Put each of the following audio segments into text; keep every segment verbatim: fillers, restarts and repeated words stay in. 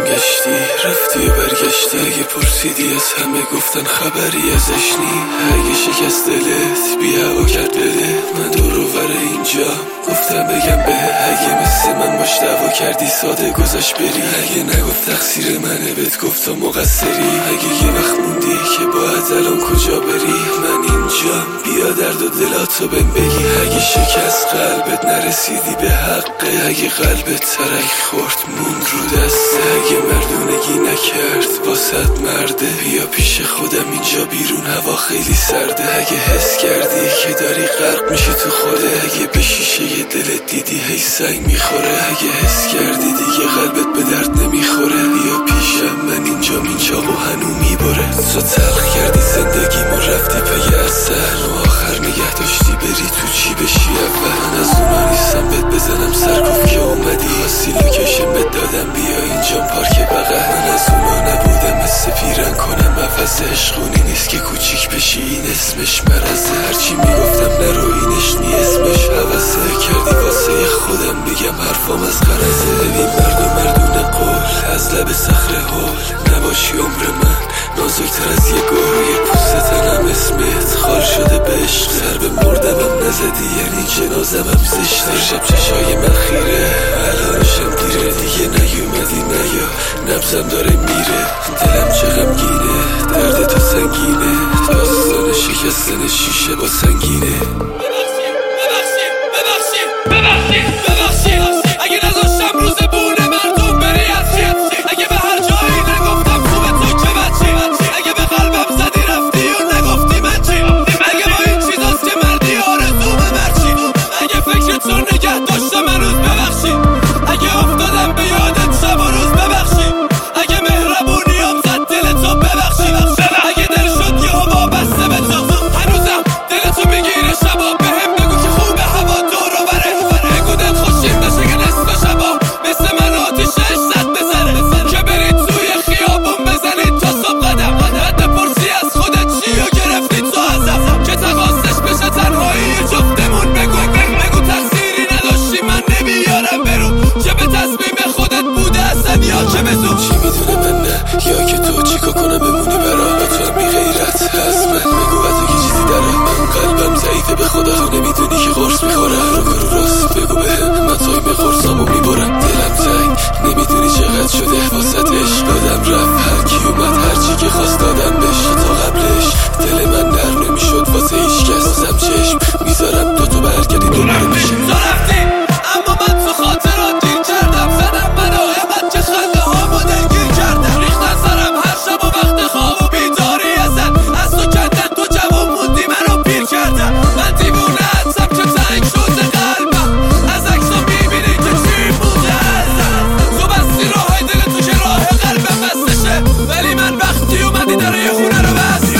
گشتی رفتی و برگشتی، اگه پرسیدی از همه گفتن خبری ازش نی. اگه شکست دلت بی هوا کرد بده، من دور و بر اینجا گفتم بگم به. اگه مثل من باش دعوا کردی ساده گذاشت بری، اگه نگفت تقصیر منه بهت گفتم مقصری. اگه یه وقت موندی که باید الان کجا بری، من اینجام بیا درد و دلاتو بهم بگی. اگه شکست قلبت نرسیدی به حقه، اگه قلبت ترک خورد موند رو دسته، اگه مردونگی نکرد واسد مرده، بیا پیش خودم اینجا بیرون هوا خیلی سرده. اگه حس کردی که داری غرق میشی تو خوده، اگه به شیشه ی دلت دیدی هی سنگ میخوره، اگه حس کردی دیگه قلبت به درد نمیخوره، بیا پیشم من اینجام اینجا و هنو میبره. تو تلخ کردی زندگیمو رفتی پی اصل، و آخر نگه داشتی بری تو چی بشی اول. من از اونا نیستم بهت بزنم سرکوف که اومدی، واسی لوکیشن بهت دادم بیا اینجام پارک بغل. من از اونا نبودم مثل پیرن کنم عوض، عشقونی نیست که کوچیک بشی این اسمش مرزه. هرچی میگفتم نرو اینش نی اسمش حوثه، کردی واسه خودم بگم حرفام از غرضه. ببین مرد و مردون قول از لب صخره هول، نباشی عمر من نازکتر از یه گل. یه پوست تنم اسمت خال شده به عشق، سر به مردمم نزدی یعنی جنازمم زشته. شب چشای من خیره الانشم دیره، دیگه نیومدی نیا نبزم داره میره. دلم چه غمگینه درد تو سنگینه، داستان شکستن شیشه با سنگینه. ببخشید ببخشید ببخشید ببخشید ببخشید اگه نذاشتم روز بونه مردم بری از چی، اگه به هر جایی نگفتم خوبه تو که بچی، اگه به قلبم زدی رفتی و نگفتی من چی، اگه با این چیزاست که مردی آرزومه مرچی، اگه فکرت رو نگه داشتم هنوز ببخشید، اگه افتادم به یادت شب و روز ببخشید، اگه مهربونیام زد دلتو ببخشید، اگه دل شد یه هوا بسته به تو هنوزم دلتو میگیره شبا، بهم بگو که خوبه هوا دور و بره، بگو دل خوشیم نشه که نصف شبا مثل من آتیش عشقت بزنه، که برید توی خیابون بزنید تا صبح قدم، حد پرسی از خودت چی و گرفتید تو ازم، که تقاصش بشه تنهایی جفتمون. بگو بگو تقصیری نداشتی من نمیارم برو، که به تصمیم خودت بوده اصلا یا که به تو. چی میدونه من نه یا که تو چیکار کنم بمونی برا، با تو هم بی غیرت از من بگو و تو که چیزی داره. من قلبم ضعیفه به خدا، تو نمیدونی که قرص میخورم رو برو راست بگو بهم، من تایم قرصامو میبرم. دلم تنگ نمیدونی چقدر شده واسط عشق، دادم رفت هر کی اومد هرچی که خواست دادم بهش، تا قبلش دل من نرم نمیشد واسه هیچ کس، بازم چشم میذارم تو تو برگردی دوباره میشه. تو رفتی اما من تو خاطرات دیر کردم، زدم منو همت که خنده هامو دلگیر کردم، ریختن سرم هر شب و وقت خواب و بیداری ازت، از تو کندن تو جوون موندی منو پیر کردم. من دیوونه هستم که تنگ شده قلبم، از عکسا میبینی که چی بوده ازم، تو بستی راه دل تو که راه قلبم بستشه، ولی من وقتی اومدی داره یه خونه رو بست.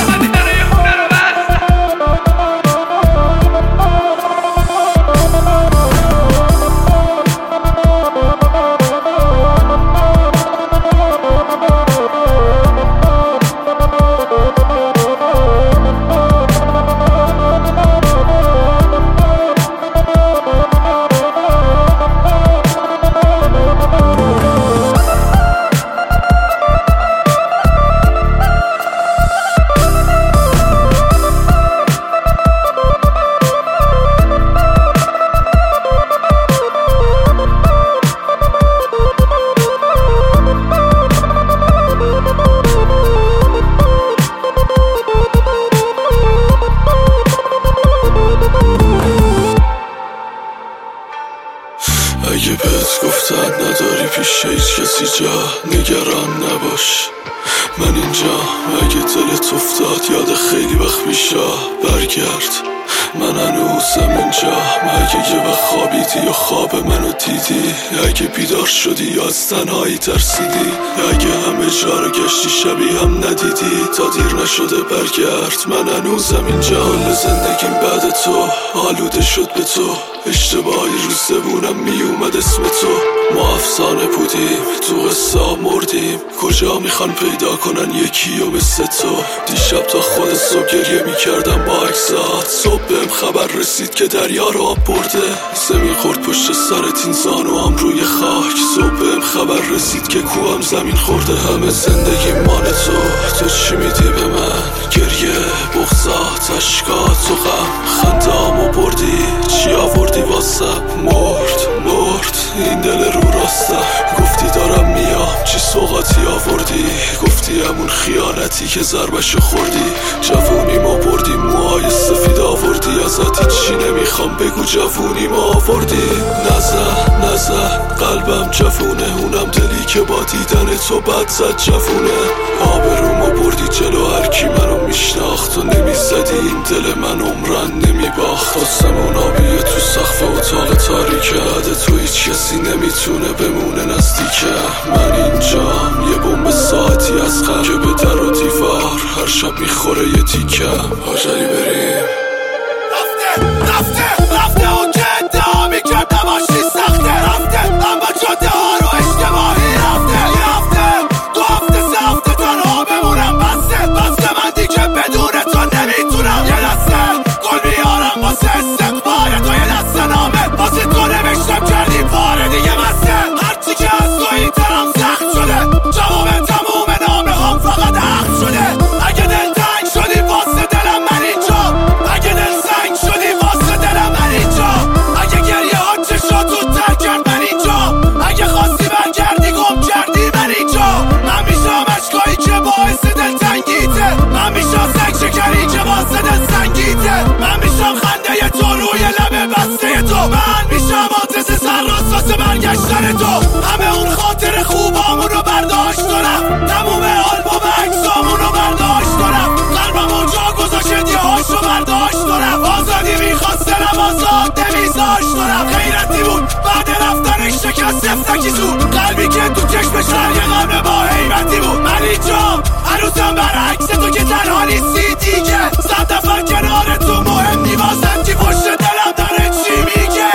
اگه بهت گفتن نداری پیش هیچ کسی جا، نگران نباش من اینجا. اگه دلت افتاد یاد خیلی وقت پیشا برگرد، من هنوزم اینجا. اگه یه وقت خوابیدی یا خواب منو دیدی، اگه بیدار شدی یا از تنهایی ترسیدی، اگه همه جا رو گشتی شبیه هم ندیدی، تا دیر نشده برگرد من هنوزم اینجا. کل زندگیم بعد تو آلوده شد به تو، اشتباهی رو زبونم میومد اسم تو. ما افسانه بودیم تو قصه مردیم، کجا میخوان پیدا کنن یکی و مثل تو. دیشب تا خود صبح گریه میکردم با عکسات، صبح صبح بهم خبر رسید که دریا رو آب برده. زمین خورد پشت سرت این زانو هم روی خاک. صبح بهم خبر رسید که کوام زمین خورده. همه زندگی مال تو، تو چی میدی به من؟ گریه، بغضات، اشکات و غم، خنده‌امو بردی، چی آوردی واسم؟ مرد مرد این دل رو راستم. گفتی دارم میام، چی سوغاتی آوردی؟ گفتی همون خیانتی که ضربشو خوردی. جوونی ما بردی، موهای سفید آوردی. ازت چی نمیخوام بگو، جوونی ما آوردی. نزن نزن قلبم جوونه، اونم دلی که با دیدن تو بد زد جوونه. آبرومو بردی جلو هرکی منو میشناخت. تو نمیزدی این دل من عمرن نمیباخت. آسمون آبیه تو سقف اتاق تاریکه، عده تو هیچ کسی نمیتونه بمونه نزدیکه. من اینجام، یه بمب ساعتی از غم که به در و دیوار هر شب میخوره یه تیکم. حاجلی بریم. رفته رفته رفته اون که ادعا میکرد نباشی سخته. رفته اما جاده ها رو اشتباهی رفته. رفته دو هفته سه هفته تنها بمونم. بسته بسته من دیگه بدون تو نمیتونم. یه دسته گل بیارم واسه استقبال تو، یه دسته نامه واسه تو نوشتم کردی پاره دیگه بسته. هرچی که از تو این طرف سخت شده، جواب تموم نامه هم فقط حق شده. اگه دل تنگ شدی واسه دلم من اینجا. اگه دل سنگ شدی واسه دلم من اینجا. اگه گریه ها چشاتو تر کرد من اینجا. اگه خواستی برگردی گم کردی من اینجا. من میشم اشکایی که باعث دل تنگیته. من میشم سنگ شکری که واسه دل سنگیته. من میشم خنده تو روی لب بسته تو. من میشم آدرس سر راست واسه برگشتن تو. همه اون خاطر خوبامون رو برداشت دارم. تموم آلبوم عکسامون رو برداشت دارم. قلبم اونجا گذاشت یه هاشو برداشت دارم. آزادی میخواست دلم آزاد نمیذاشت دارم. غیرتی بود بعد رفتنش شکست افتکی زود. قلبی که تو چشمش یه غم با حیبتی بود. من اینجام هنوزم برعکس تو که تنها نیستی دیگه. صد نفر کنار تو مهم نی واسم که پشت دلم داره چی میگه.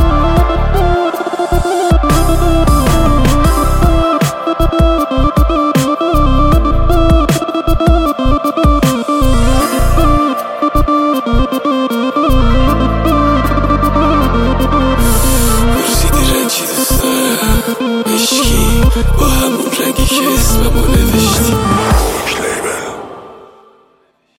پرسیدی رنجی دوست دارم عشقی، با همون رنگی که اسممو نوشتی.